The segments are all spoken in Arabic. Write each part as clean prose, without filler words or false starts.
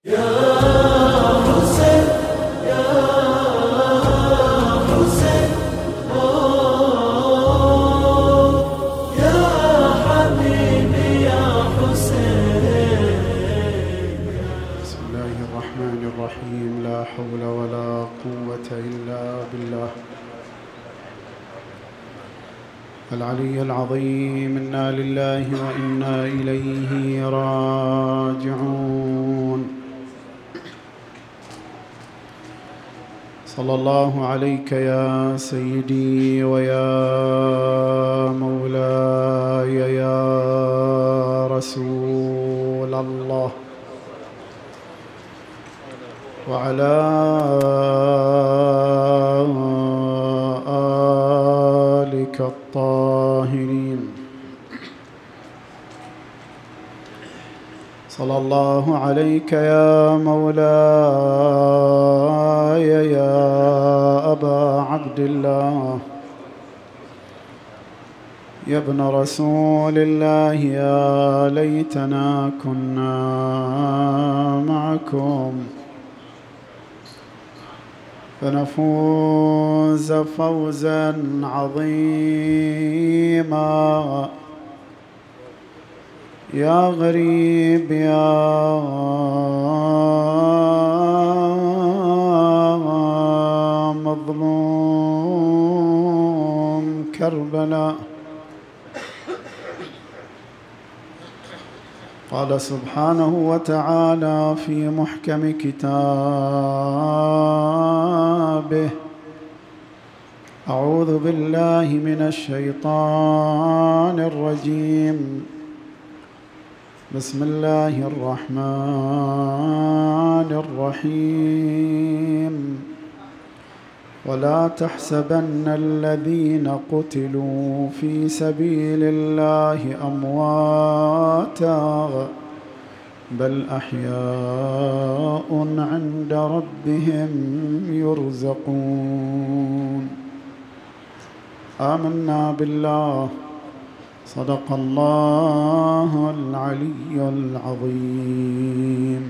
العلي العظيم. إنا لله وإنا إليه راجعون. صلى الله عليك يا سيدي ويا مولاي يا رسول الله، وعلى آلك الطاهرين. صلى الله عليك يا مولاي يا أبا عبد الله، يا ابن رسول الله، يا ليتنا كنا معكم فنفوز فوزا عظيما. يا غريب يا مظلوم كربلاء. قال سبحانه وتعالى في محكم كتابه: أعوذ بالله من الشيطان الرجيم، بسم الله الرحمن الرحيم. ولا تحسبن الذين قتلوا في سبيل الله أمواتا بل أحياء عند ربهم يرزقون. آمنا بالله، صدق الله العلي العظيم.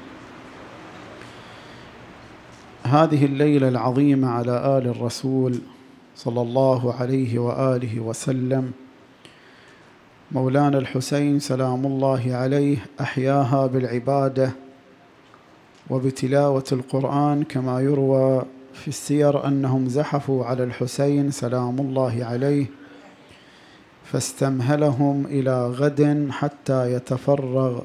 هذه الليلة العظيمة على آل الرسول صلى الله عليه وآله وسلم، مولانا الحسين سلام الله عليه أحياها بالعبادة وبتلاوة القرآن، كما يروى في السير أنهم زحفوا على الحسين سلام الله عليه فاستمهلهم إلى غد حتى يتفرغ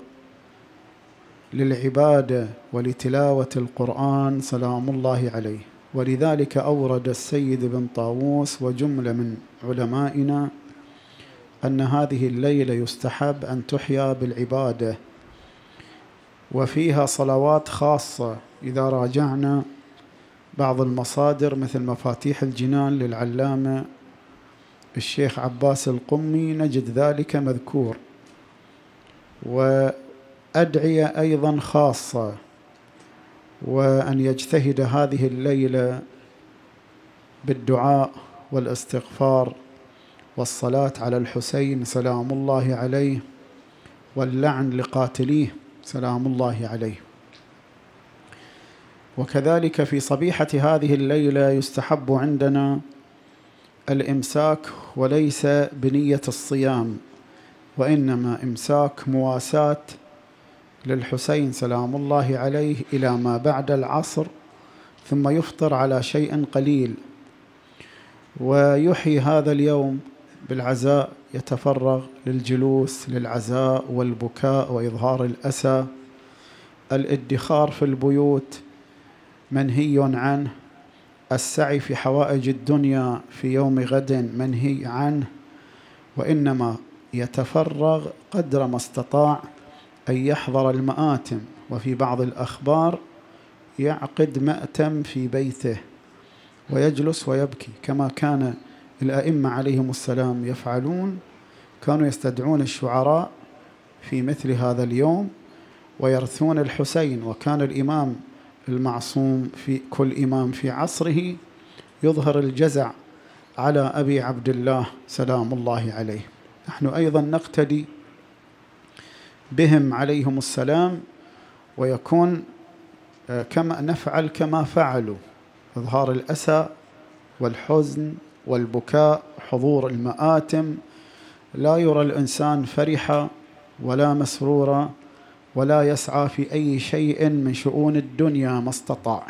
للعبادة ولتلاوة القرآن سلام الله عليه. ولذلك أورد السيد بن طاووس وجملة من علمائنا أن هذه الليلة يستحب أن تحيا بالعبادة، وفيها صلوات خاصة. إذا راجعنا بعض المصادر مثل مفاتيح الجنان للعلامة الشيخ عباس القمي نجد ذلك مذكور، وأدعية أيضا خاصة، وأن يجتهد هذه الليلة بالدعاء والاستغفار والصلاة على الحسين سلام الله عليه واللعن لقاتليه سلام الله عليه. وكذلك في صبيحة هذه الليلة يستحب عندنا الإمساك، وليس بنية الصيام، وإنما إمساك مواساة للحسين سلام الله عليه إلى ما بعد العصر، ثم يفطر على شيء قليل ويحيي هذا اليوم بالعزاء، يتفرغ للجلوس للعزاء والبكاء وإظهار الأسى. الادخار في البيوت منهي عنه، السعي في حوائج الدنيا في يوم غد منهي عنه، وإنما يتفرغ قدر ما استطاع أن يحضر المآتم، وفي بعض الأخبار يعقد مأتم في بيته ويجلس ويبكي كما كان الأئمة عليهم السلام يفعلون. كانوا يستدعون الشعراء في مثل هذا اليوم ويرثون الحسين، وكان الإمام المعصوم في كل إمام في عصره يظهر الجزع على أبي عبد الله سلام الله عليه. نحن أيضا نقتدي بهم عليهم السلام، ويكون كما نفعل كما فعلوا، إظهار الأسى والحزن والبكاء، حضور المآتم، لا يرى الإنسان فرحا ولا مسرورا ولا يسعى في أي شيء من شؤون الدنيا ما استطاع.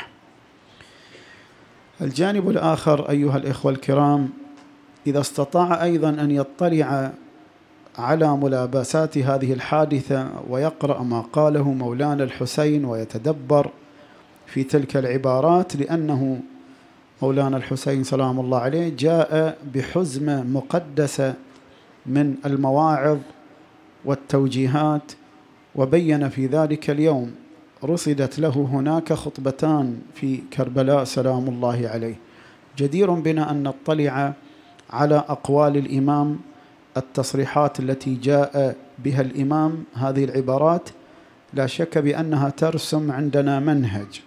الجانب الآخر أيها الإخوة الكرام، إذا استطاع أيضا أن يطلع على ملابسات هذه الحادثة ويقرأ ما قاله مولانا الحسين ويتدبر في تلك العبارات، لأنه مولانا الحسين سلام الله عليه جاء بحزمة مقدسة من المواعظ والتوجيهات، وبين في ذلك اليوم رصدت له هناك خطبتان في كربلاء سلام الله عليه. جدير بنا أن نطلع على أقوال الإمام، التصريحات التي جاء بها الإمام، هذه العبارات لا شك بأنها ترسم عندنا منهج.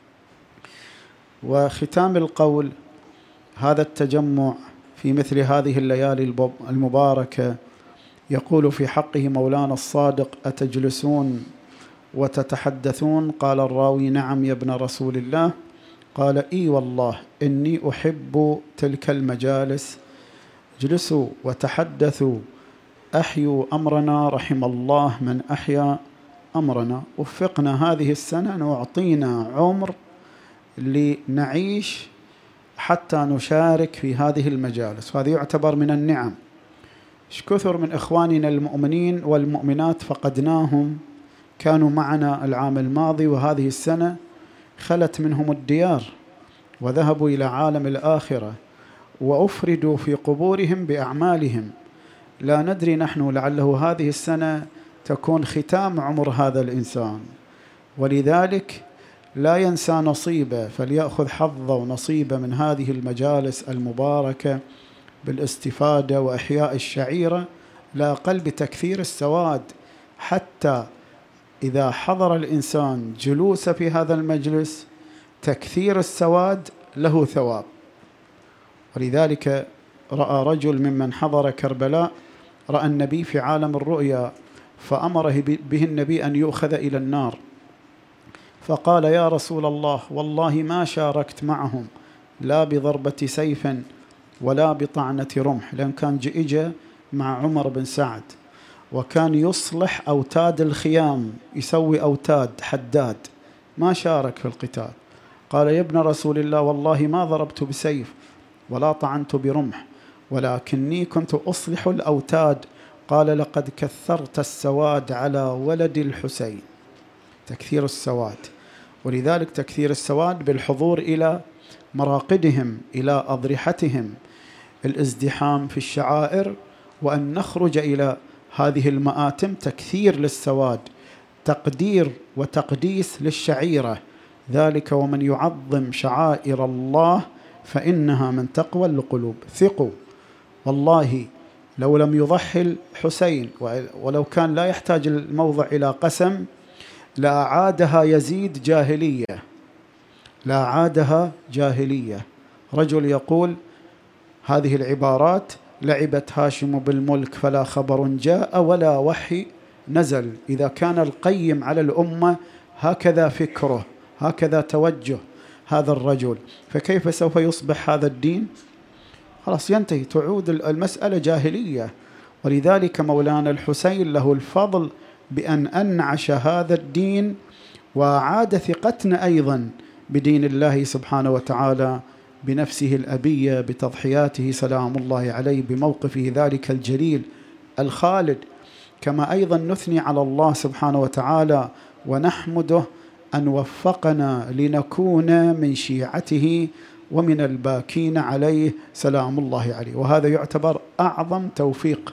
وختام القول، هذا التجمع في مثل هذه الليالي المباركة يقول في حقه مولانا الصادق: أتجلسون وتتحدثون؟ قال الراوي: نعم يا ابن رسول الله. قال: إي والله إني أحب تلك المجالس، اجلسوا وتحدثوا، أحيوا أمرنا، رحم الله من أحيا أمرنا. وفقنا هذه السنة أن أعطينا عمر لنعيش حتى نشارك في هذه المجالس، وهذا يعتبر من النعم. إيش كثر من إخواننا المؤمنين والمؤمنات فقدناهم، كانوا معنا العام الماضي وهذه السنة خلت منهم الديار وذهبوا إلى عالم الآخرة وأفردوا في قبورهم بأعمالهم. لا ندري نحن، لعله هذه السنة تكون ختام عمر هذا الإنسان، ولذلك لا ينسى نصيبه، فليأخذ حظه ونصيبه من هذه المجالس المباركة بالاستفادة وإحياء الشعيرة، لا أقل بتكثير السواد، حتى إذا حضر الإنسان جلوس في هذا المجلس تكثير السواد له ثواب. ولذلك رأى رجل ممن حضر كربلاء، رأى النبي في عالم الرؤيا، فأمره به النبي أن يؤخذ إلى النار، فقال: يا رسول الله، والله ما شاركت معهم لا بضربة سيف ولا بطعنة رمح، لأن كان إجا مع عمر بن سعد وكان يصلح أوتاد الخيام، يسوي أوتاد حداد، ما شارك في القتال. قال: يا ابن رسول الله، والله ما ضربت بسيف ولا طعنت برمح، ولكني كنت أصلح الأوتاد. قال: لقد كثرت السواد على ولد الحسين. تكثير السواد، ولذلك تكثير السواد بالحضور إلى مراقدهم، إلى أضرحتهم، الازدحام في الشعائر، وأن نخرج إلى هذه المآتم، تكثير للسواد، تقدير وتقديس للشعيرة. ذلك ومن يعظم شعائر الله فإنها من تقوى القلوب. ثقوا والله لو لم يضحي الحسين، ولو كان لا يحتاج الموضع إلى قسم، لأعادها يزيد جاهلية، لأعادها جاهلية. رجل يقول هذه العبارات: لعبت هاشم بالملك فلا خبر جاء ولا وحي نزل. إذا كان القيم على الأمة هكذا فكره، هكذا توجه هذا الرجل، فكيف سوف يصبح هذا الدين؟ خلاص ينتهي، تعود المسألة جاهلية. ولذلك مولانا الحسين له الفضل بأن أنعش هذا الدين وعاد ثقتنا أيضا بدين الله سبحانه وتعالى بنفسه الأبية، بتضحياته سلام الله عليه، بموقفه ذلك الجليل الخالد. كما أيضا نثني على الله سبحانه وتعالى ونحمده أن وفقنا لنكون من شيعته ومن الباكين عليه سلام الله عليه، وهذا يعتبر أعظم توفيق.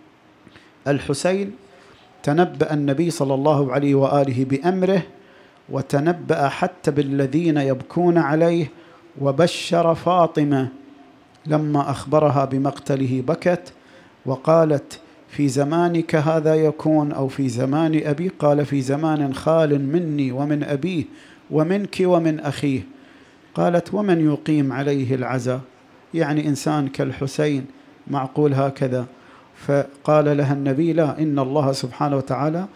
الحسين تنبأ النبي صلى الله عليه وآله بأمره، وتنبأ حتى بالذين يبكون عليه، وبشر فاطمة لما أخبرها بمقتله بكت وقالت: في زمانك هذا يكون أو في زمان أبي؟ قال: في زمان خال مني ومن أبيه ومنك ومن أخيه. قالت: ومن يقيم عليه العزاء؟ يعني إنسان كالحسين معقول هكذا؟ فقال لها النبي: لا، إن الله سبحانه وتعالى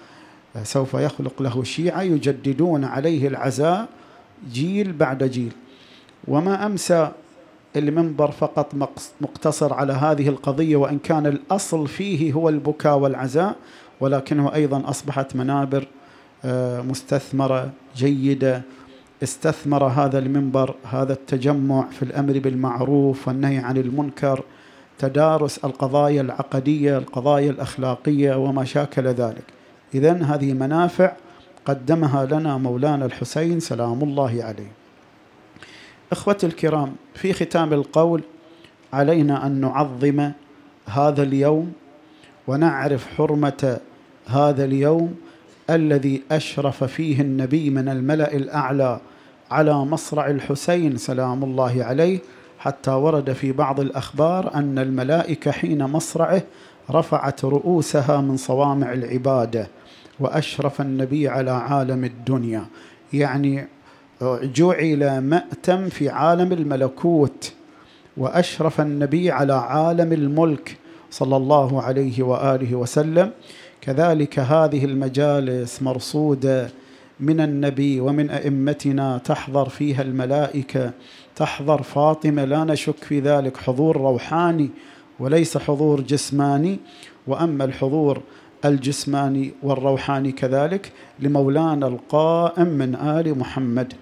سوف يخلق له شيعة يجددون عليه العزاء جيل بعد جيل. وما أمسى المنبر فقط مقتصر على هذه القضية، وإن كان الأصل فيه هو البكاء والعزاء، ولكنه أيضا أصبحت منابر مستثمرة جيدة. استثمر هذا المنبر هذا التجمع في الأمر بالمعروف والنهي عن المنكر، تدارس القضايا العقدية، القضايا الأخلاقية وما شاكل ذلك. إذن هذه منافع قدمها لنا مولانا الحسين سلام الله عليه. إخوتي الكرام، في ختام القول علينا أن نعظم هذا اليوم ونعرف حرمة هذا اليوم الذي أشرف فيه النبي من الملأ الأعلى على مصرع الحسين سلام الله عليه، حتى ورد في بعض الأخبار أن الملائكة حين مصرعه رفعت رؤوسها من صوامع العبادة، وأشرف النبي على عالم الدنيا، يعني جعل مأتم في عالم الملكوت، وأشرف النبي على عالم الملك صلى الله عليه وآله وسلم. كذلك هذه المجالس مرصودة من النبي ومن أئمتنا تحضر فيها الملائكة، تحضر فاطمة، لا نشك في ذلك، حضور روحاني وليس حضور جسماني. وأما الحضور الجسماني والروحاني كذلك لمولانا القائم من آل محمد.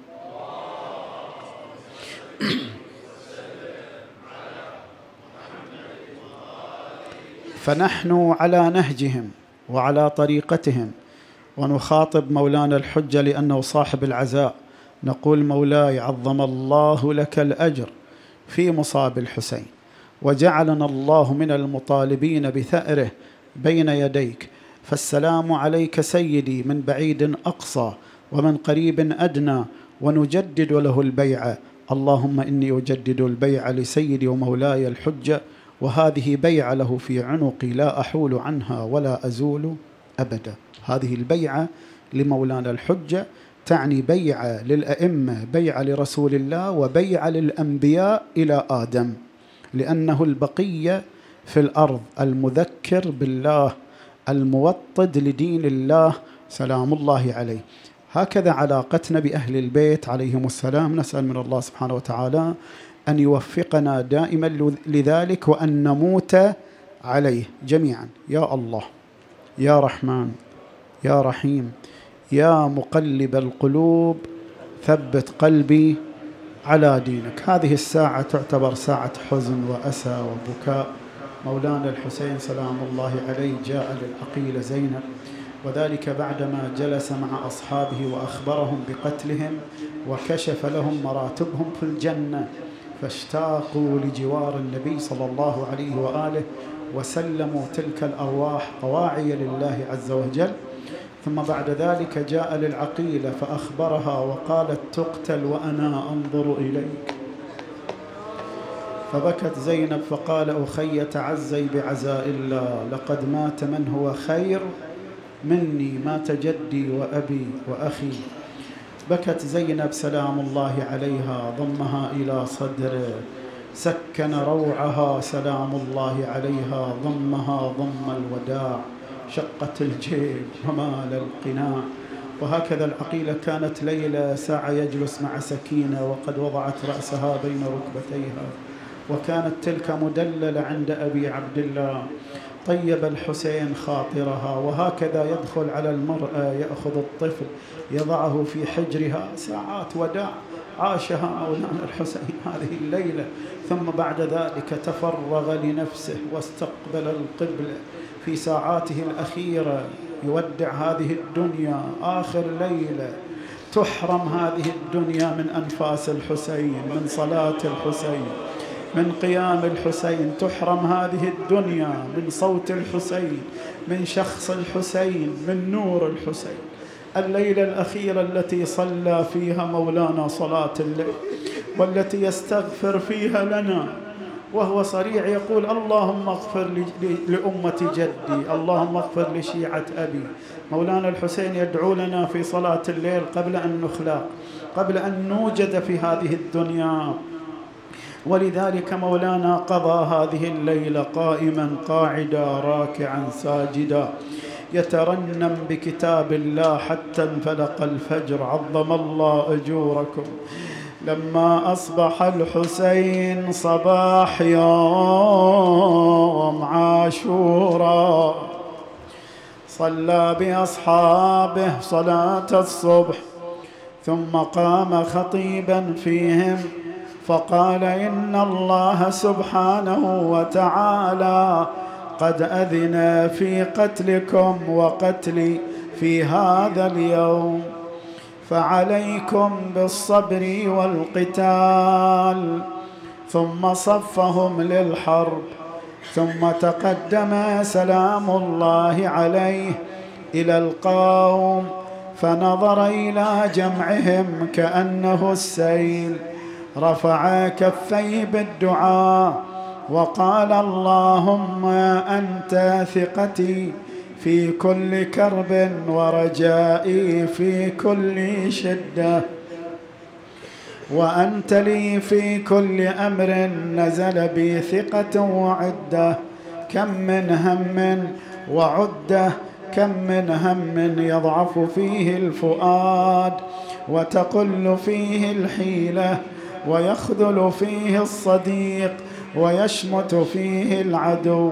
فنحن على نهجهم وعلى طريقتهم، ونخاطب مولانا الحجة لأنه صاحب العزاء، نقول: مولاي عظم الله لك الأجر في مصاب الحسين، وجعلنا الله من المطالبين بثأره بين يديك، فالسلام عليك سيدي من بعيد أقصى ومن قريب أدنى، ونجدد له البيعة. اللهم إني أجدد البيعة لسيدي ومولاي الحجة، وهذه بيعة له في عنقي لا أحول عنها ولا أزول أبدا. هذه البيعة لمولانا الحجة تعني بيعة للأئمة، بيعة لرسول الله، وبيعة للأنبياء إلى آدم، لأنه البقية في الأرض، المذكر بالله، الموطد لدين الله سلام الله عليه. هكذا علاقتنا بأهل البيت عليهم السلام. نسأل من الله سبحانه وتعالى أن يوفقنا دائما لذلك، وأن نموت عليه جميعا. يا الله يا رحمن يا رحيم يا مقلب القلوب ثبت قلبي على دينك. هذه الساعة تعتبر ساعة حزن وأسى وبكاء. مولانا الحسين سلام الله عليه جاء للعقيلة زينب، وذلك بعدما جلس مع أصحابه وأخبرهم بقتلهم وكشف لهم مراتبهم في الجنة، فاشتاقوا لجوار النبي صلى الله عليه وآله، وسلموا تلك الأرواح طواعية لله عز وجل. ثم بعد ذلك جاء للعقيلة فأخبرها وقالت: تقتل وأنا أنظر إليك. فبكت زينب فقال: أخي تعزي بعزاء الله، لقد مات من هو خير مني، مات جدي وأبي وأخي. بكت زينب سلام الله عليها، ضمها إلى صدره، سكن روعها سلام الله عليها، ضمها ضم الوداع، شقت الجيب ومال القناع. وهكذا العقيلة كانت ليلة ساعة يجلس مع سكينة وقد وضعت رأسها بين ركبتيها، وكانت تلك مدللة عند أبي عبد الله. طيب الحسين خاطرها، وهكذا يدخل على المرأة يأخذ الطفل يضعه في حجرها. ساعات وداع عاشها مولانا الحسين هذه الليلة، ثم بعد ذلك تفرغ لنفسه واستقبل القبلة في ساعاته الأخيرة، يودع هذه الدنيا آخر ليلة. تحرم هذه الدنيا من أنفاس الحسين، من صلاة الحسين، من قيام الحسين، تحرم هذه الدنيا من صوت الحسين، من شخص الحسين، من نور الحسين. الليلة الأخيرة التي صلى فيها مولانا صلاة الليل، والتي يستغفر فيها لنا وهو صريع يقول: اللهم اغفر لأمة جدي، اللهم اغفر لشيعة أبي. مولانا الحسين يدعو لنا في صلاة الليل قبل أن نخلق، قبل أن نوجد في هذه الدنيا. ولذلك مولانا قضى هذه الليلة قائما قاعدا راكعا ساجدا، يترنم بكتاب الله حتى انفلق الفجر، عظم الله أجوركم. لما أصبح الحسين صباح يوم عاشوراء صلى بأصحابه صلاة الصبح، ثم قام خطيبا فيهم فقال: إن الله سبحانه وتعالى قد أذن في قتلكم وقتلي في هذا اليوم، فعليكم بالصبر والقتال. ثم صفهم للحرب، ثم تقدم سلام الله عليه إلى القوم فنظر إلى جمعهم كأنه السيل، رفع كفيه بالدعاء وقال: اللهم أنت ثقتي في كل كرب ورجائي في كل شدة، وأنت لي في كل أمر نزل بي ثقة وعدة. كم من هم وعدة، كم من هم يضعف فيه الفؤاد وتقل فيه الحيلة ويخذل فيه الصديق ويشمت فيه العدو.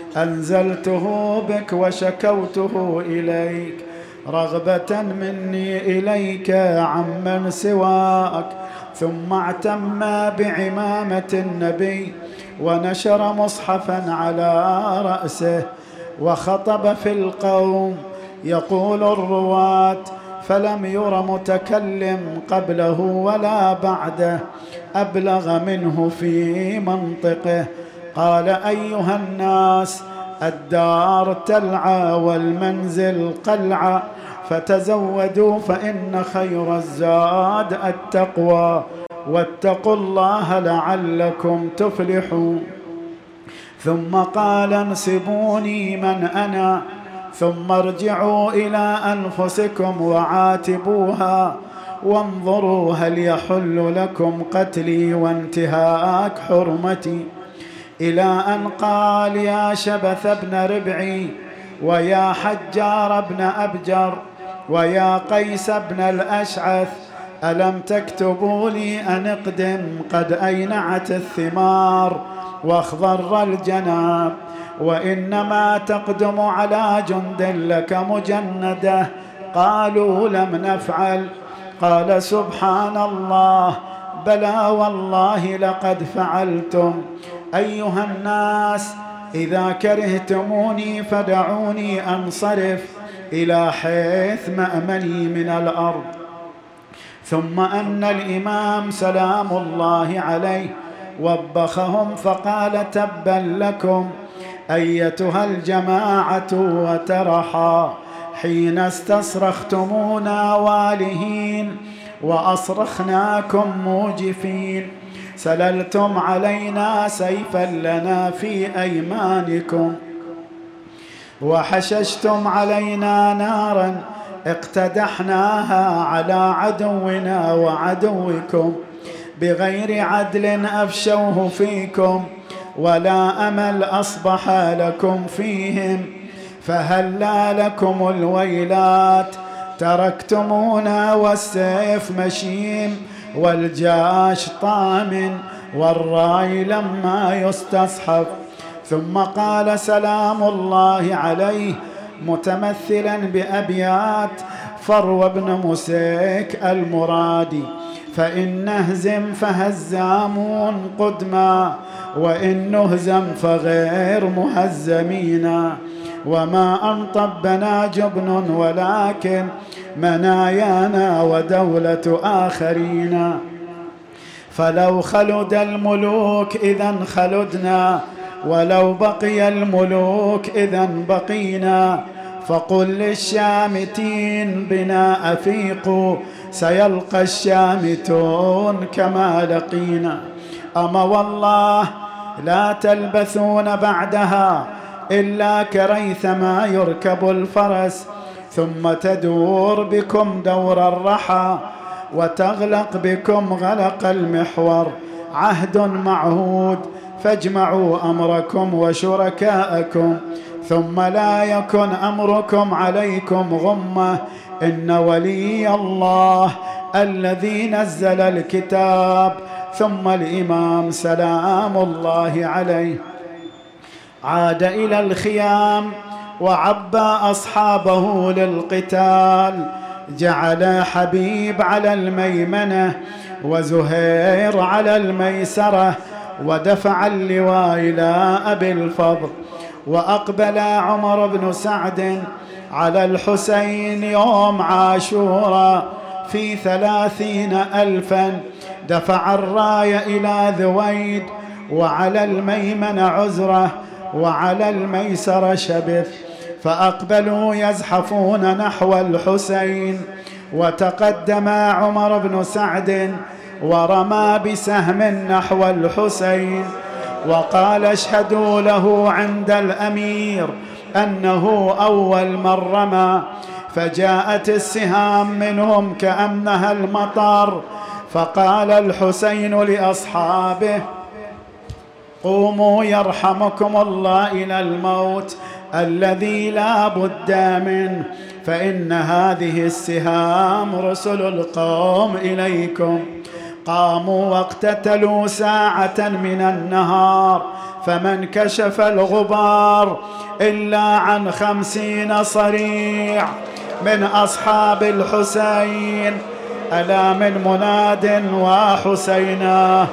أنزلته بك وشكوته إليك رغبة مني إليك عمن سواك. ثم اعتم بعمامة النبي ونشر مصحفا على رأسه وخطب في القوم. يقول الرواة: فلم ير متكلم قبله ولا بعده أبلغ منه في منطقه. قال: أيها الناس، الدار تلعى والمنزل قلعة، فتزودوا فإن خير الزاد التقوى، واتقوا الله لعلكم تفلحون. ثم قال: انسبوني من أنا، ثم ارجعوا إلى أنفسكم وعاتبوها، وانظروا هل يحل لكم قتلي وانتهاك حرمتي. إلى أن قال: يا شبث بن ربعي، ويا حجار بن أبجر، ويا قيس بن الأشعث، ألم تكتبوا لي أن اقدم؟ قد أينعت الثمار واخضر الجناب، وإنما تقدم على جند لك مجندة. قالوا: لم نفعل. قال: سبحان الله، بلى والله لقد فعلتم. أيها الناس، إذا كرهتموني فدعوني أنصرف إلى حيث مأمني من الأرض. ثم أن الإمام سلام الله عليه وبخهم فقال: تبا لكم أيتها الجماعة وترحا، حين استصرختمونا والهين وأصرخناكم موجفين، سللتم علينا سيفا لنا في أيمانكم، وحششتم علينا نارا اقتدحناها على عدونا وعدوكم، بغير عدل أفشوه فيكم، ولا أمل أصبح لكم فيهم. فهلا لكم الويلات، تركتمونا والسيف مشيم، والجاش طامن، والراي لما يستصحف. ثم قال سلام الله عليه متمثلا بأبيات فرو بن مسيك المرادي: فإن نهزم فهزامون قدما، وإن نهزم فغير مهزمين، وما أنطبنا جبن ولكن منايانا ودولة آخرين. فلو خلد الملوك إذا خلدنا، ولو بقي الملوك إذا بقينا. فقل للشامتين بنا أفيقوا، سيلقى الشامتون كما لقينا. أما والله لا تلبثون بعدها إلا كريثما يركب الفرس، ثم تدور بكم دور الرحى، وتغلق بكم غلق المحور. عهد معهود، فاجمعوا أمركم وشركاءكم، ثم لا يكن أمركم عليكم غمة إن ولي الله الذي نزل الكتاب. ثم الإمام سلام الله عليه عاد إلى الخيام وعبى أصحابه للقتال. جعل حبيب على الميمنة وزهير على الميسرة، ودفع اللواء إلى أبي الفضل. وأقبل عمر بن سعد على الحسين يوم عاشوراء في 30,000. دفع الراية إلى ذويد، وعلى الميمنة عزرة، وعلى الميسرة شبث. فأقبلوا يزحفون نحو الحسين، وتقدم عمر بن سعد ورمى بسهم نحو الحسين، وقال اشهدوا له عند الأمير أنه أول من رمى. فجاءت السهام منهم كأنها المطر. فقال الحسين لأصحابه قوموا يرحمكم الله إلى الموت الذي لا بد منه، فإن هذه السهام رسل القوم إليكم. قاموا واقتتلوا ساعة من النهار، فمن كشف الغبار إلا عن 50 صريع من أصحاب الحسين. ألا من مناد وحسينا.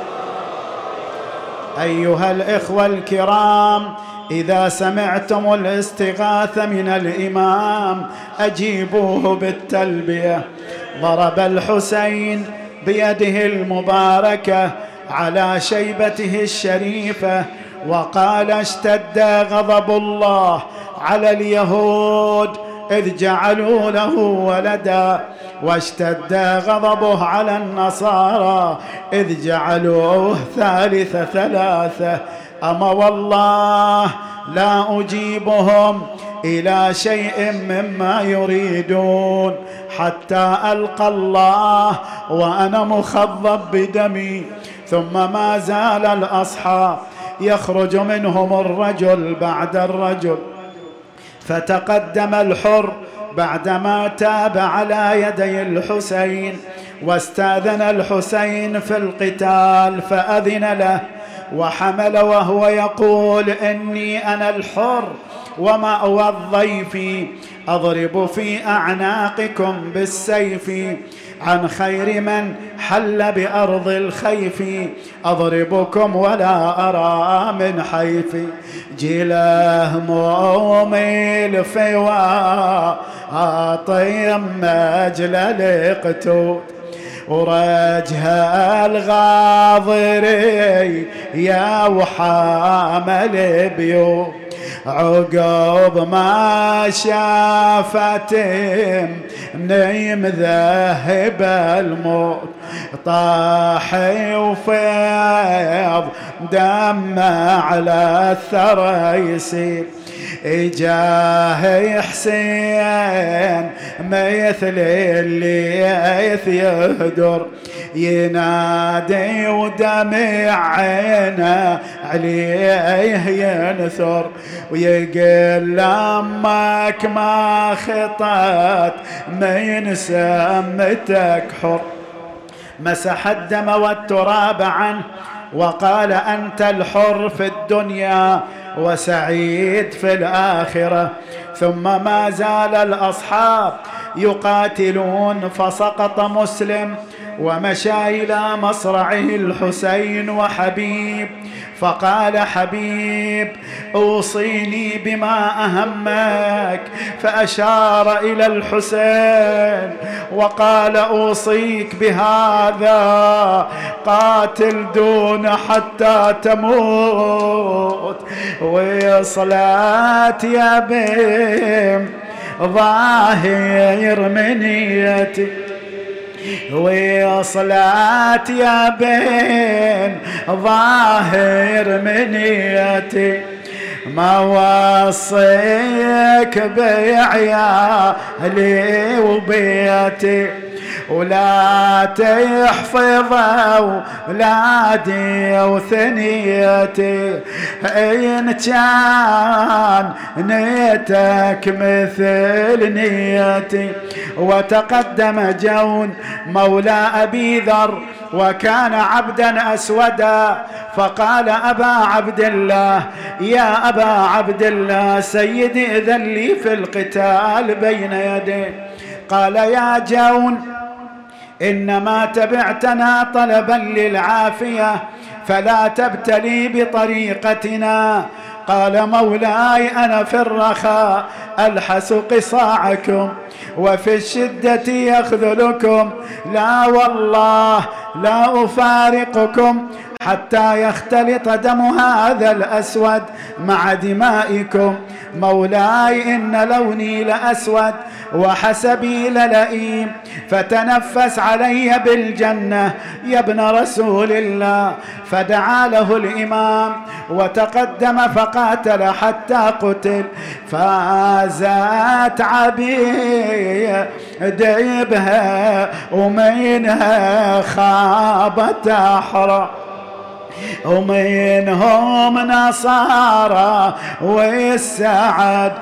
أيها الإخوة الكرام، إذا سمعتم الاستغاثة من الإمام أجيبوه بالتلبية. ضرب الحسين بيده المباركة على شيبته الشريفة وقال اشتد غضب الله على اليهود إذ جعلوا له ولدا، واشتد غضبه على النصارى إذ جعلوه ثالث ثلاثة. أما والله لا أجيبهم إلى شيء مما يريدون حتى ألقى الله وأنا مخضب بدمي. ثم ما زال الأصحاب يخرج منهم الرجل بعد الرجل. فتقدم الحر بعدما تاب على يدي الحسين، واستأذن الحسين في القتال فأذن له، وحمل وهو يقول إني أنا الحر ومأوى الضيف، أضرب في أعناقكم بالسيف عن خير من حل بأرض الخيف، أضربكم ولا أرى من حيف. جله مومي الفواطم مجل القتود، ورجها الغاضري يا وحامل بيوت. عقب ما شافت نيم ذهب الموت، طاح وفيض دم على الثرى يسيل. إجاه حسين مثل الليث يهدر، ينادي ودمع عينه عليه ينثر، ويقول لأمك ما خطت من سمتك حر. مسح الدم والتراب عنه وقال أنت الحر في الدنيا وسعيد في الآخرة. ثم ما زال الأصحاب يقاتلون، فسقط مسلم ومشى إلى مصرعه الحسين وحبيب. فقال حبيب أوصيني بما أهمك، فأشار إلى الحسين وقال أوصيك بهذا، قاتل دون حتى تموت، وصلات يا بيم ظاهر منيتي، وصلات يا بين ظاهر منيتي. ما وصيك بعيالي وبيتي، ولا تحفظ أولادي وثنيتي إن كان نيتك مثل نيتي. وتقدم جون مولى أبي ذر وكان عبدا أسودا فقال أبا عبد الله يا أبا عبد الله سيدي إذن لي في القتال بين يدي. قال يا جون إنما تبعتنا طلبا للعافية فلا تبتلي بطريقتنا. قال مولاي أنا في الرخاء ألحس قصاعكم وفي الشدة يخذلكم، لا والله لا أفارقكم حتى يختلط دم هذا الأسود مع دمائكم. مولاي إن لوني لأسود وحسبي للئيم فتنفس علي بالجنة يا ابن رسول الله. فدعا له الإمام وتقدم فقاتل حتى قتل. فازت عبيد بها ومنها خابت أحرى ومنهم نصارى والسعد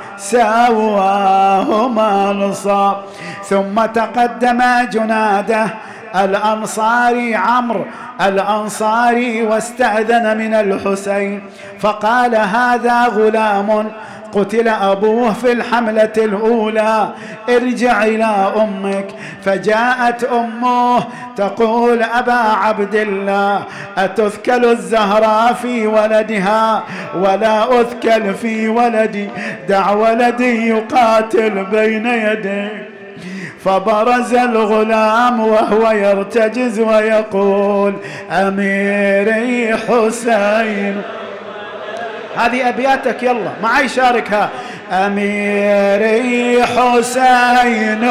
سواهم انصار. ثم تقدم جناده الأنصاري عمرو الأنصاري واستأذن من الحسين فقال هذا غلام قتل أبوه في الحملة الأولى ارجع إلى أمك. فجاءت أمه تقول أبا عبد الله أتثكل الزهراء في ولدها ولا أثكل في ولدي، دع ولدي يقاتل بين يديك. فبرز الغلام وهو يرتجز ويقول أميري حسين. هذه أبياتك يلا معي شاركها. أميري حسين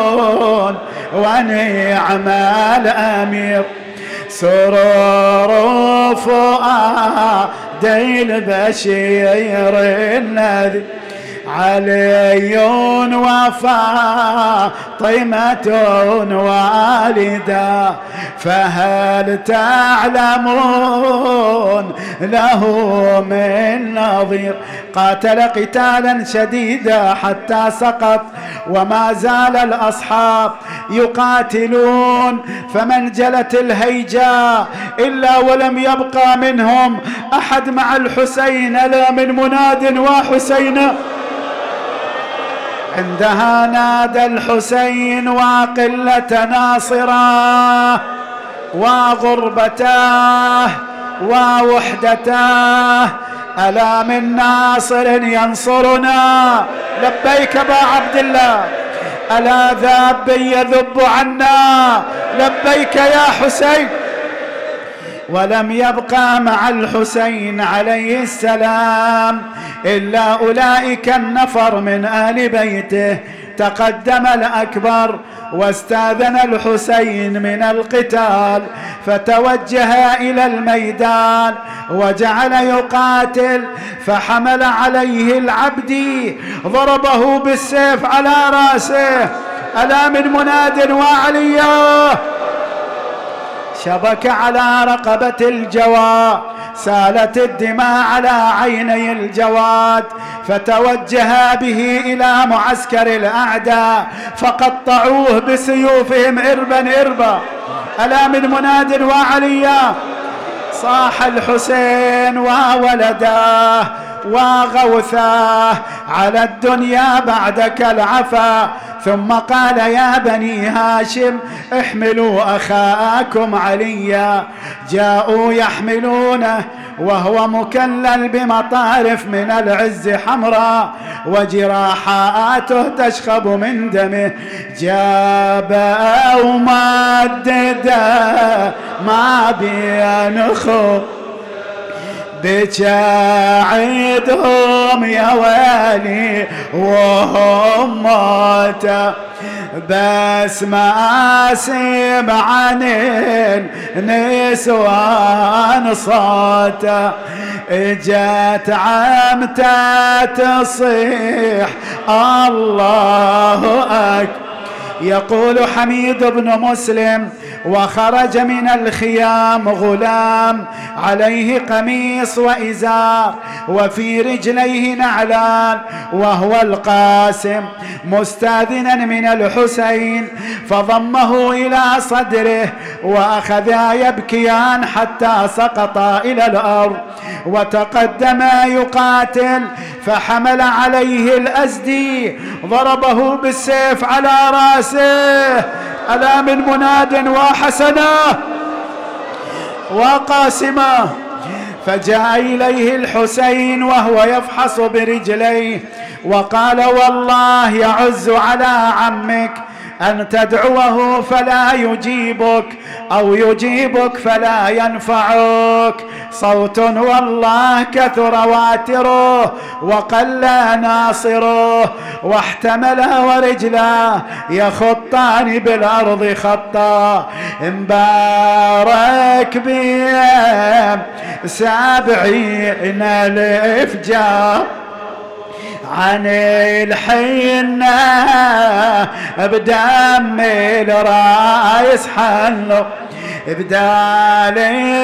ونعم الأمير سرور فؤادي البشير النذير علي وفاطمة والدا فهل تعلمون له من نظير. قاتل قتالا شديدا حتى سقط وما زال الأصحاب يقاتلون فمن جلت الهيجاء إلا ولم يبقى منهم أحد مع الحسين لا من مناد وحسين. عندها نادى الحسين وقلة ناصراه وغربتاه ووحدتاه ألا من ناصر ينصرنا لبيك أبا عبد الله ألا ذاب يذب عنا لبيك يا حسين. ولم يبقى مع الحسين عليه السلام إلا أولئك النفر من آل بيته. تقدم الأكبر واستاذن الحسين من القتال فتوجه إلى الميدان وجعل يقاتل فحمل عليه العبدي ضربه بالسيف على رأسه ألا من مناد وعليا شبك على رقبة الجواد سالت الدماء على عيني الجواد فتوجها به إلى معسكر الأعداء فقطعوه بسيوفهم إربا إربا ألا من مناد وعليا. صاح الحسين وولداه وغوثاه على الدنيا بعدك العفا ثم قال يا بني هاشم احملوا أخاكم عليا. جاءوا يحملونه وهو مكلل بمطارف من العز حمراء وجراحاته تشخب من دمه. جاب ومدده ما بينخو بجاعدهم يا ويلي وهم موتى بس ما سمع عن النسوان صوته. اجت عمته تصيح الله أكبر يقول حميد بن مسلم: وخرج من الخيام غلام عليه قميص وإزار وفي رجليه نعلان، وهو القاسم، مستاذنا من الحسين، فضمه إلى صدره وأخذا يبكيان حتى سقطا إلى الأرض، وتقدم يقاتل فحمل عليه الأزدي ضربه بالسيف على رأسه. ألا من مناد وحسنة وقاسمة. فجاء إليه الحسين وهو يفحص برجليه وقال: والله يعز على عمك أن تدعوه فلا يجيبك، أو يجيبك فلا ينفعك. صوت والله كثر واتره وقل ناصره، واحتمل ورجلاه يخطان بالأرض خطا. مبارك بهم 70 الإفجار عن الحنة بدم الرايس حلو، بدال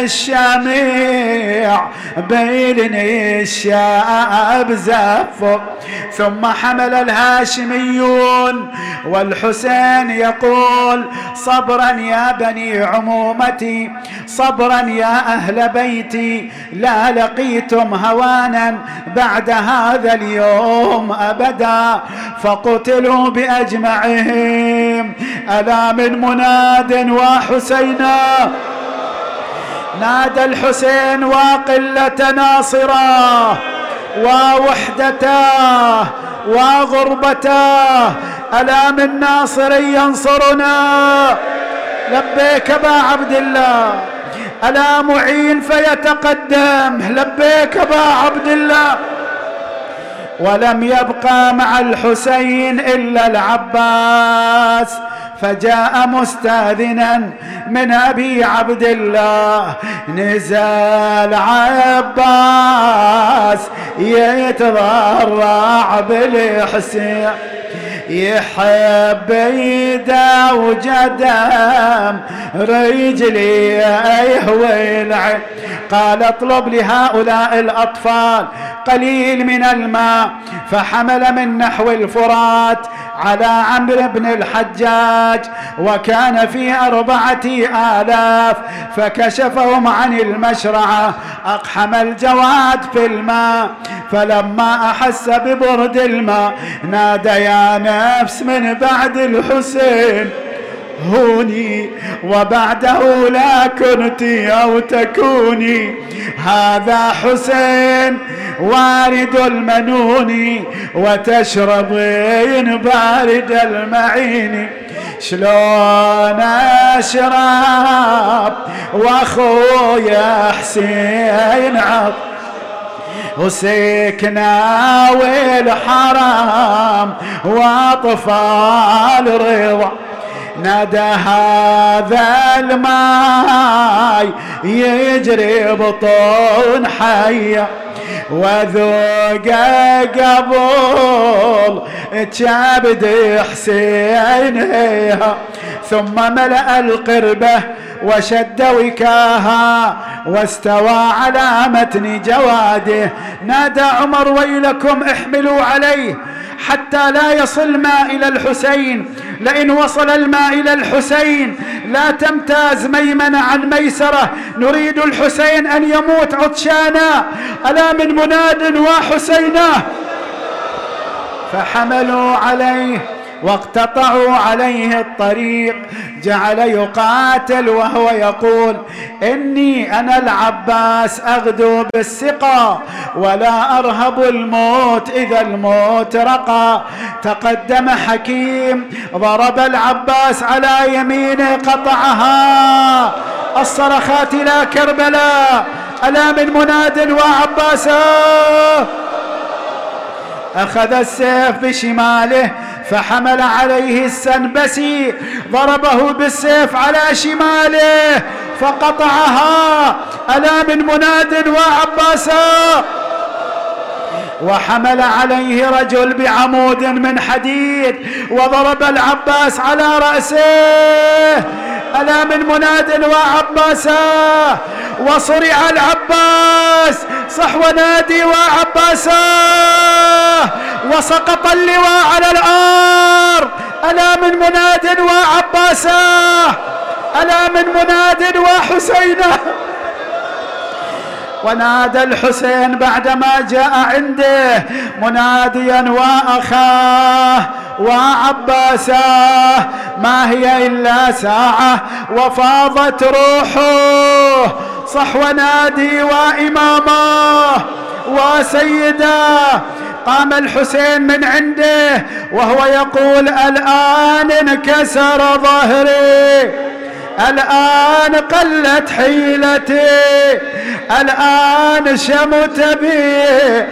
الشميع بين الشعب زفوا. ثم حمل الهاشميون والحسين يقول: صبرا يا بني عمومتي، صبرا يا أهل بيتي، لا لقيتم هوانا بعد هذا اليوم أبدا. فقتلوا بأجمعهم. ألا من مناد وحسينا. نادى الحسين: وقلة ناصره ووحدته وغربته، ألا من ناصر ينصرنا. لبيك أبا عبد الله. ألا معين فيتقدم. لبيك أبا عبد الله. ولم يبقى مع الحسين إلا العباس، فجاء مستاذنا من أبي عبد الله. نزل عباس يتضرع بالحسين، يحب يده وجدم رجلي والعين. قال: اطلب لهؤلاء الأطفال قليل من الماء. فحمل من نحو الفرات على عمرو بن الحجاج، وكان في 4000، فكشفهم عن المشرعة. أقحم الجواد في الماء، فلما أحس ببرد الماء نادى: يا نفس من بعد الحسين هوني، وبعده لا كنت أو تكوني. هذا حسين وارد المنون، وتشربين بارد المعين. شلون أشرب وأخويا حسين عط وسكنا والحرام وأطفال رضا. نادى: هذا الماي يجري بطون حية، وذوق قبول كبد حسين هيها. ثم ملأ القربة وشد وكاها واستوى على متن جواده. نادى عمر: ويلكم احملوا عليه حتى لا يصل ماء إلى الحسين، لئن وصل الماء إلى الحسين لا تمتاز ميمنة عن ميسرة، نريد الحسين أن يموت عطشانا. ألا من مناد وحسينا. فحملوا عليه واقتطعوا عليه الطريق. جعل يقاتل وهو يقول: إني أنا العباس أغدو بالسقى ولا أرهب الموت إذا الموت رقى. تقدم حكيم ضرب العباس على يمينه قطعها. الصرخات إلى كربلاء. ألا من مناد وعباسا. أخذ السيف بشماله فحمل عليه السنبسي، ضربه بالسيف على شماله فقطعها. ألا من مناد وعباسا. وحمل عليه رجل بعمود من حديد وضرب العباس على رأسه. ألا من مناد وعباسا، وصرع العباس، صح ونادي وعباسا، وسقط اللواء على الأرض. ألا من مناد وعباسا، ألا من مناد وحسينا. ونادى الحسين بعدما جاء عنده مناديا وأخاه وعباساه، ما هي إلا ساعة وفاضت روحه، صح ونادي وإمامه وسيده. قام الحسين من عنده وهو يقول الآن انكسر ظهري، الآن قلت حيلتي، الآن شمت بي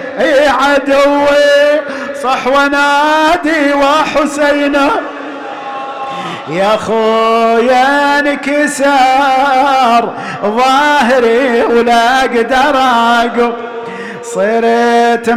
عدوي، صح ونادي وحسينا. يا خويا انكسر ظهري ولا اقدر اقوم، صرت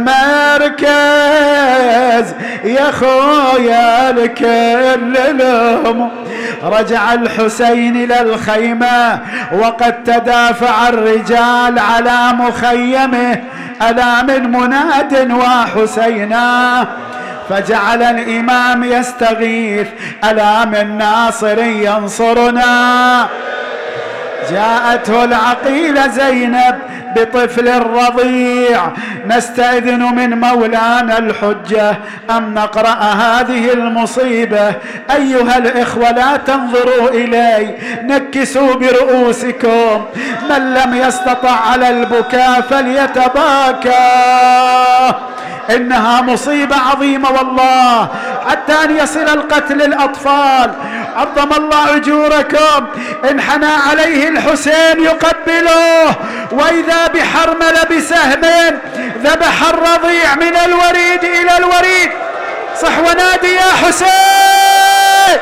مركز يا خويا الكل الهم. رجع الحسين إلى الخيمة وقد تدافع الرجال على مخيمه. ألا من مناد وحسينا، فجعل الإمام يستغيث ألا من ناصر ينصرنا. جاءته العقيلة زينب بطفل رضيع، نستأذن من مولانا الحجة أن نقرأ هذه المصيبة. أيها الإخوة لا تنظروا إلي، نكسوا برؤوسكم، من لم يستطع على البكاء فليتباكى. إنها مصيبة عظيمة والله، حتى أن يصل القتل الأطفال. عظم الله أجوركم. انحنى عليه الحسين يقبله، وإذا بحرملة بسهم ذبح الرضيع من الوريد إلى الوريد. صح ونادي يا حسين.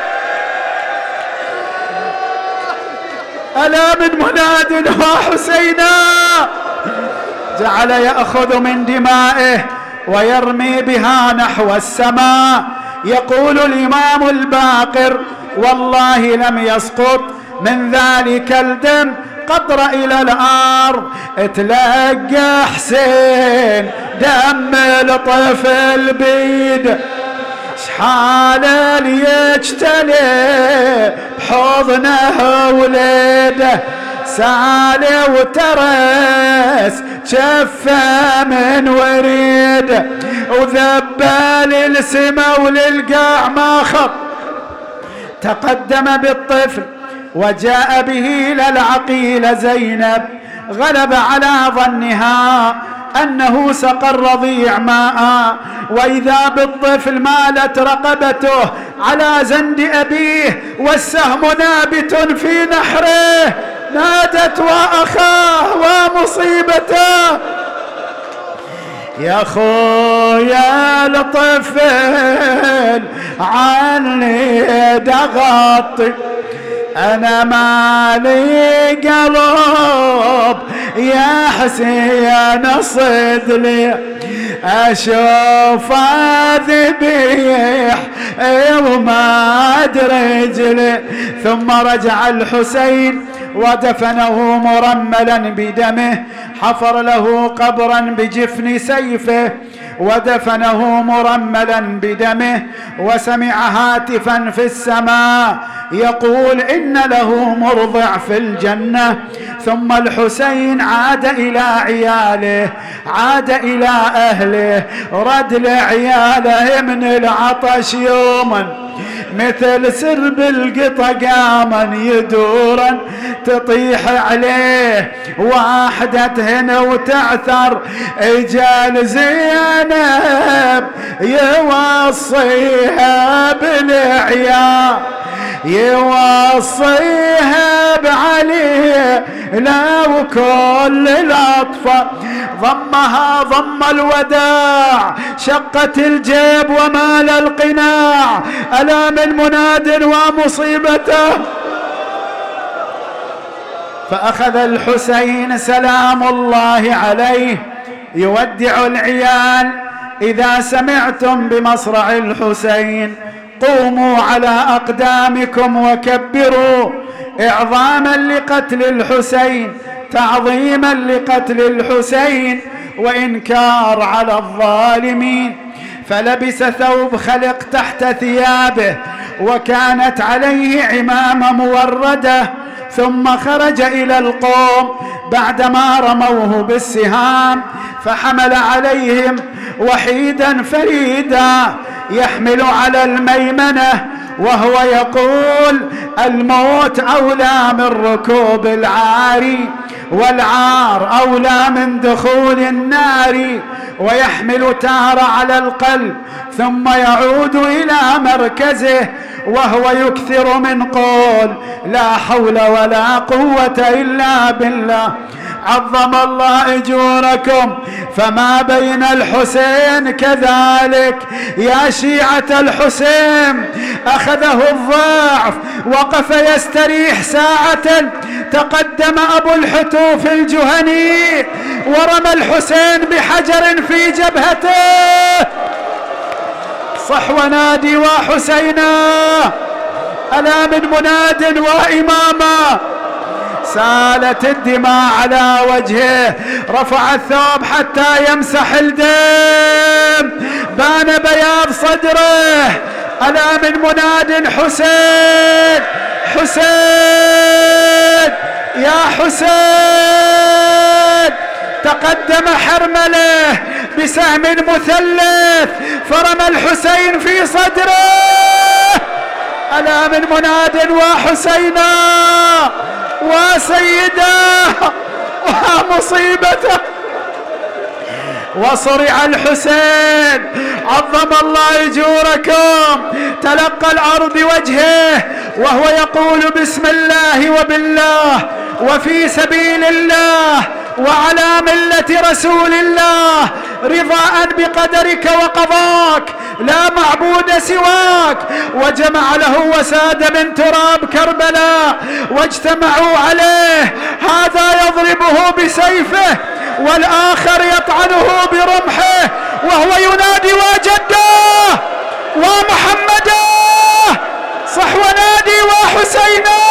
ألا من مناد وحسينا. جعل يأخذ من دمائه ويرمي بها نحو السماء. يقول الإمام الباقر والله لم يسقط من ذلك الدم قطرة إلى الأرض. اتلقى حسين دم الطفل بيد، شحاله ليجتلي بحضنه ولده، سالي وترس شفه من وريد، وذبل السما وللقاع ما خط. تقدم بالطفل وجاء به إلى العقيلة زينب. غلب على ظنها أنه سقى الرضيع ماء، وإذا بالطفل مالت رقبته على زند أبيه والسهم نابت في نحره. نادت وأخاه ومصيبته. يا خويا الطفل عني دغطي، أنا مالي قلب يا حسين صدلي، أشوف ذبيح وما أدري رجلي. ثم رجع الحسين ودفنه مرملا بدمه، حفر له قبرا بجفن سيفه ودفنه مرملا بدمه، وسمع هاتفا في السماء يقول إن له مرضع في الجنة. ثم الحسين عاد إلى عياله، عاد إلى أهله، رد لعياله من العطش يوما مثل سرب القطا قاما يدورا تطيح عليه واحدة هنا وتعثر. اجال زينب يوصيها بالعيال، يوصيها بعلي لا وكل الأطفال. ضمها ضم الوداع، شقت الجيب ومال القناع. ألا من مناد ومصيبته. فأخذ الحسين سلام الله عليه يودع العيال إذا سمعتم بمصرع الحسين قوموا على أقدامكم وكبروا إعظاما لقتل الحسين، تعظيما لقتل الحسين، وإنكار على الظالمين. فلبس ثوب خلق تحت ثيابه وكانت عليه عمامة موردة، ثم خرج إلى القوم بعدما رموه بالسهام، فحمل عليهم وحيدا فريدا يحمل على الميمنة وهو يقول: الموت أولى من ركوب العار، والعار أولى من دخول النار. ويحمل تارة على القلب ثم يعود إلى مركزه وهو يكثر من قول: لا حول ولا قوة إلا بالله. عظم الله أجوركم. فما بين الحسين كذلك يا شيعة الحسين أخذه الضعف، وقف يستريح ساعة. تقدم أبو الحتوف الجهني ورمى الحسين بحجر في جبهته. صح ونادي وحسينا، ألا من مناد وإماما. سالت الدماء على وجهه، رفع الثوب حتى يمسح الدم، بان بياض صدره. ألا من مناد: حسين حسين يا حسين. تقدم حرمله بسهم مثلث فرمى الحسين في صدره. ألا من مناد: وحسينا وسيده ومصيبته. وصرع الحسين. عظم الله أجوركم. تلقى الأرض وجهه وهو يقول: بسم الله وبالله وفي سبيل الله وعلى ملة رسول الله، رضاء بقدرك وقضاك، لا معبود سواك. وجمع له وساد من تراب كربلاء واجتمعوا عليه، هذا يضربه بسيفه والآخر يطعنه برمحه وهو ينادي: وجده ومحمده. صح ونادي: وحسينا.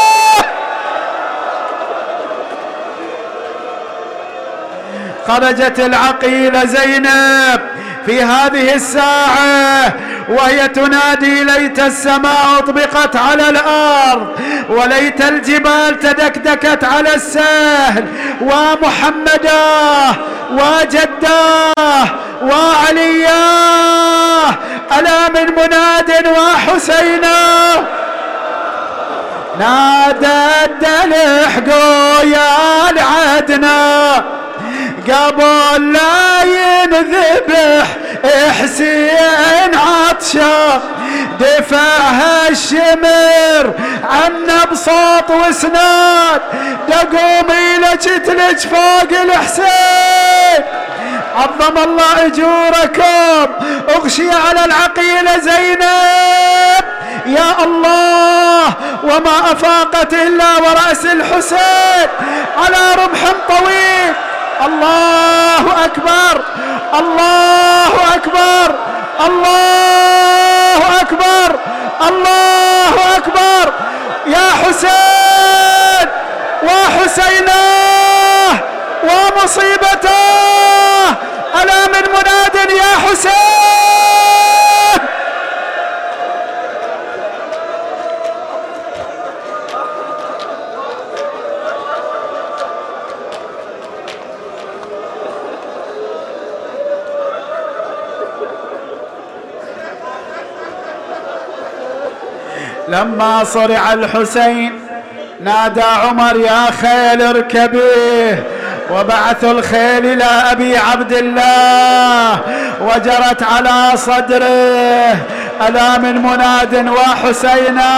خرجت العقيلة زينب في هذه الساعة وهي تنادي: ليت السماء أطبقت على الأرض، وليت الجبال تدكدكت على السهل، ومحمداه وجداه وعلياه. ألا من مناد: وحسينا. نادى الدلح: قويا العدنا قبل لا ينذبح حسين عطشا، دفعها الشمر عنا بساط وسناد، دقومي لجتلج فوق الحسين. عظم الله أجوركم. اغشي على العقيلة زينب، يا الله، وما أفاقت إلا ورأس الحسين على رمح طويل. الله أكبر الله أكبر الله أكبر الله أكبر. يا حسين وحسيناه ومصيبته. ألا من مناد: يا حسين. لما صرع الحسين نادى عمر: يا خيل اركبيه، وبعثوا الخيل إلى أبي عبد الله وجرت على صدره. ألا من مناد: وحسينا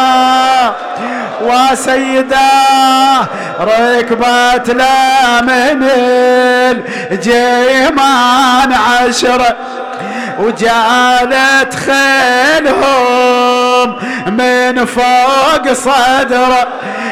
وسيداه. ركبت لا من الجيمان 10 وجالت خيلهم من فوق صدره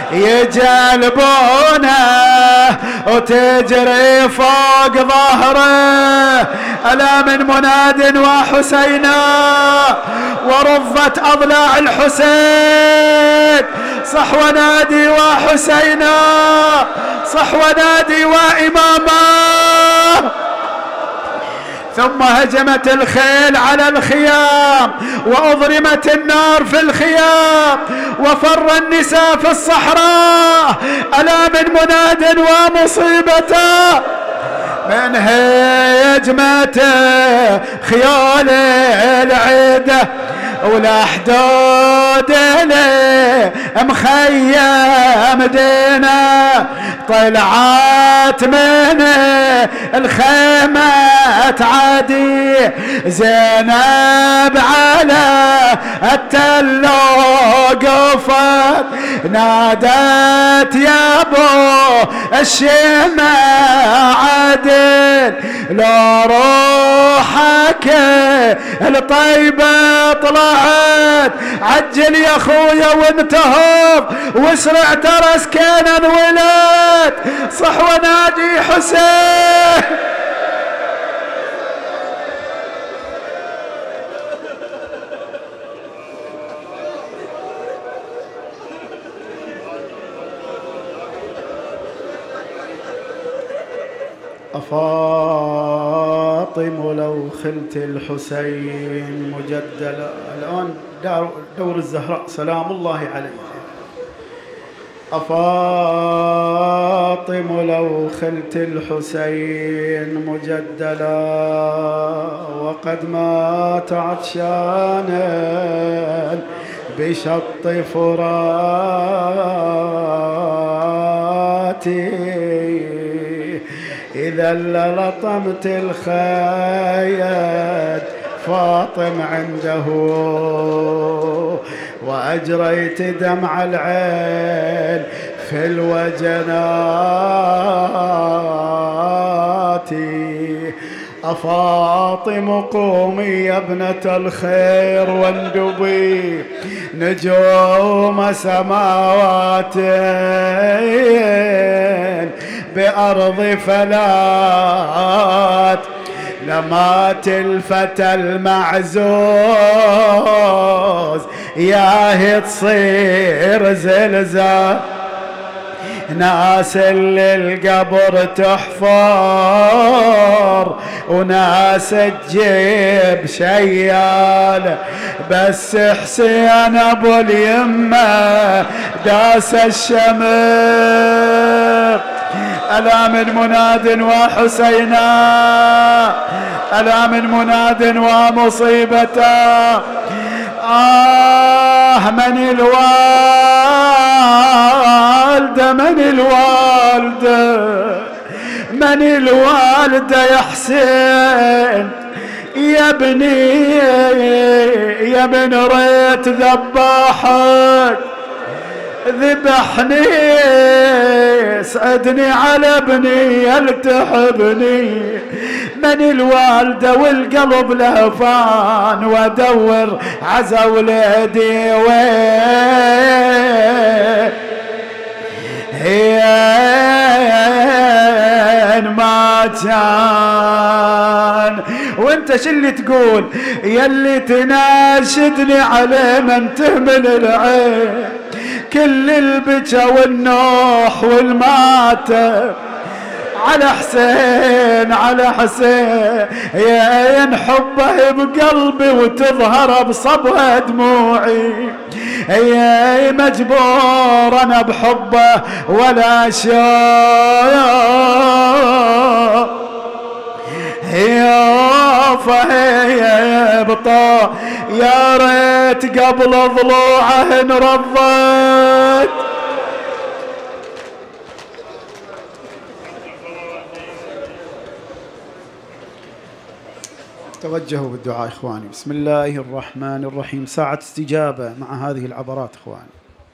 يجلبونه وتجري فوق ظهره ألا من مناد وحسينا ورضت أضلاع الحسين صح ونادي وحسينا صح ونادي وإماما. ثم هجمت الخيل على الخيام وأضرمت النار في الخيام وفر النساء في الصحراء ألا من مناد ومصيبته من هجمته خيال العده ولا حدود له مخيم دينا طلعت من الخيمة عادي زينب على التل وقفت نادت يا ابو الشمع عدل لو روحك الطيبة طلعت عجل يا خويا وانتهض واسرع ترى سكينا ولد صح ونادي حسين. أفاطم لو خلت الحسين مجدلا. الآن دور الزهراء سلام الله عليها. أفاطم لو خلت الحسين مجدلا وقد مات عطشانا بشط فراتي إذا للطمت الخياد فاطم عنده وأجريت دمع العين في الوجنات. أفاطم قومي يا ابنة الخير واندبي نجوم سماوات بأرض فلات لمات الفتى المعزوز ياه تصير زلزال ناس اللي القبر تحفر وناس تجيب شيال بس حسين ابو اليمه داس الشمر ألا من مناد وحسينا ألا من مناد ومصيبته. من الوالدة من الوالدة من الوالدة يا حسين يا ابني يا ابن ريت ذباحك ذبحني سعدني على ابني يلتحبني من الوالدة والقلب لهفان وادور عزا ولادي وين ما كان وانت شو اللي تقول يلي تناشدني على من تهمل العين كل البكا والنوح والماتم على حسين على حسين يا حبه بقلبي وتظهر بصبها دموعي يا مجبور انا بحبه ولا شوق يا فهي بطا يا ريت قبل ضلوعه انرضت. توجهوا بالدعاء إخواني. بسم الله الرحمن الرحيم. ساعة استجابة مع هذه العبرات إخواني.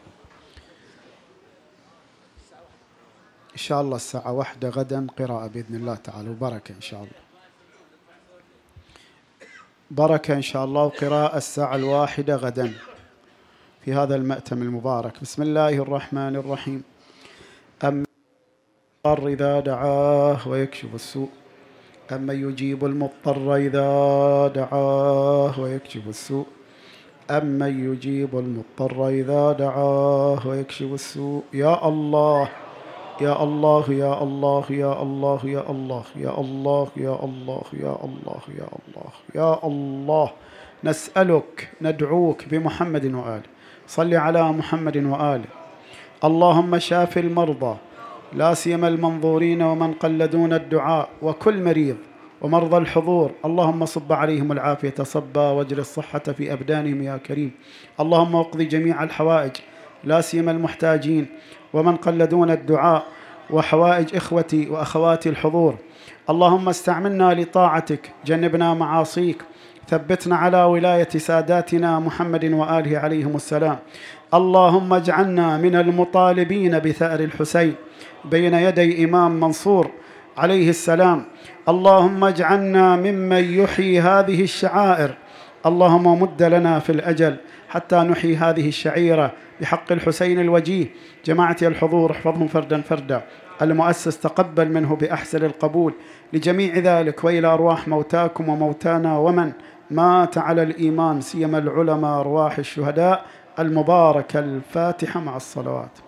إن شاء الله الساعة 1 غدا قراءة بإذن الله تعالى وبركة إن شاء الله. بركة إن شاء الله، وقراءة الساعة 1 غدا في هذا المأتم المبارك. بسم الله الرحمن الرحيم. أما المضطر إذا دعاه ويكشف السوء، أما يجيب المضطر إذا دعاه ويكشف السوء، أما يجيب المضطر إذا دعاه ويكشف السوء. يا الله يا الله يا الله يا الله يا الله يا الله يا الله يا الله يا الله يا الله، نسألك ندعوك بمحمد وآله، صل على محمد وآله. اللهم شاف المرضى لا سيما المنظورين ومن قلدون الدعاء وكل مريض ومرضى الحضور، اللهم صب عليهم العافية صبا واجر الصحة في أبدانهم يا كريم. اللهم اقضي جميع الحوائج لا سيما المحتاجين ومن قلدون الدعاء وحوائج إخوتي وأخواتي الحضور. اللهم استعملنا لطاعتك، جنبنا معاصيك، ثبتنا على ولاية ساداتنا محمد وآله عليهم السلام. اللهم اجعلنا من المطالبين بثأر الحسين بين يدي إمام منصور عليه السلام. اللهم اجعلنا ممن يحيي هذه الشعائر. اللهم مد لنا في الأجل حتى نحيي هذه الشعيرة بحق الحسين الوجيه. جماعة الحضور احفظهم فردا فردا. المؤسس تقبل منه بأحسن القبول لجميع ذلك، وإلى أرواح موتاكم وموتانا ومن مات على الإيمان، سيما العلماء أرواح الشهداء. المباركة الفاتحة مع الصلوات.